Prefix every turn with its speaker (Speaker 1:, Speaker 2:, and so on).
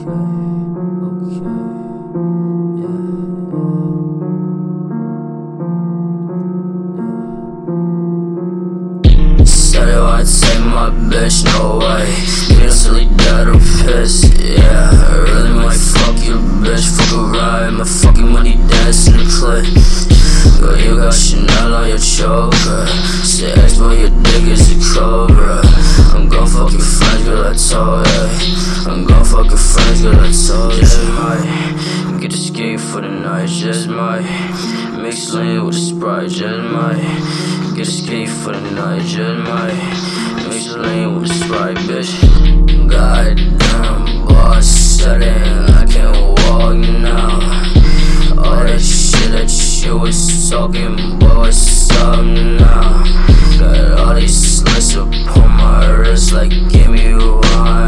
Speaker 1: Said I wanna take my bitch, no way. You don't silly dead or pissed, yeah. I really might fuck your bitch, fuck a ride. My fucking money dance in the clip. Girl, you got Chanel on your choker. Say X, boy, your dick is a cobra. I'm gon' fuck your friends, girl, I told ya. I'm gon' fuck your friends, girl, I told ya. Just might get a skate for the night, just might mix lean with a Sprite, just might get a skate for the night, just might mix lean with a Sprite, bitch.